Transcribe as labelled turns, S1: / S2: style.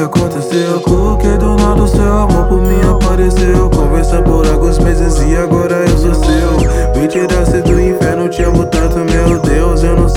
S1: aconteceu? Por que do nada o seu amor por mim apareceu? Conversa por alguns meses e agora eu sou seu. Me tirasse do inferno, te amo tanto, meu Deus. Eu não